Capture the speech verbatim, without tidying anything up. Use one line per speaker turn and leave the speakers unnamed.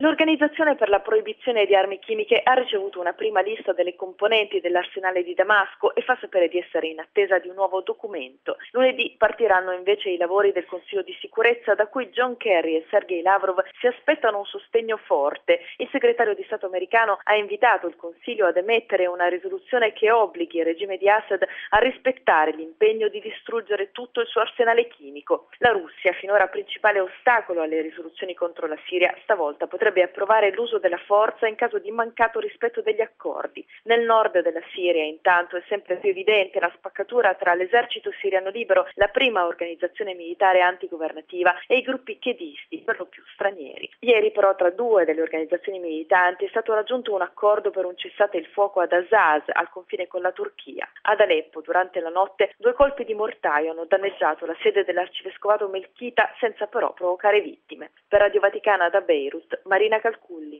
L'Organizzazione per la proibizione di armi chimiche ha ricevuto una prima lista delle componenti dell'arsenale di Damasco e fa sapere di essere in attesa di un nuovo documento. Lunedì partiranno invece i lavori del Consiglio di sicurezza, da cui John Kerry e Sergei Lavrov si aspettano un sostegno forte. Il segretario di Stato americano ha invitato il Consiglio ad emettere una risoluzione che obblighi il regime di Assad a rispettare l'impegno di distruggere tutto il suo arsenale chimico. La Russia, finora principale ostacolo alle risoluzioni contro la Siria, stavolta potrebbe approvare l'uso della forza in caso di mancato rispetto degli accordi. Nel nord della Siria, intanto, è sempre più evidente la spaccatura tra l'esercito siriano libero, la prima organizzazione militare antigovernativa, e i gruppi chiedisti, per lo più stranieri. Ieri però tra due delle organizzazioni militanti è stato raggiunto un accordo per un cessate il fuoco ad Azaz, al confine con la Turchia. Ad Aleppo, durante la notte, due colpi di mortaio hanno danneggiato la sede dell'arcivescovato melchita senza però provocare vittime. Per Radio Vaticana da Beirut, Marina Calculli.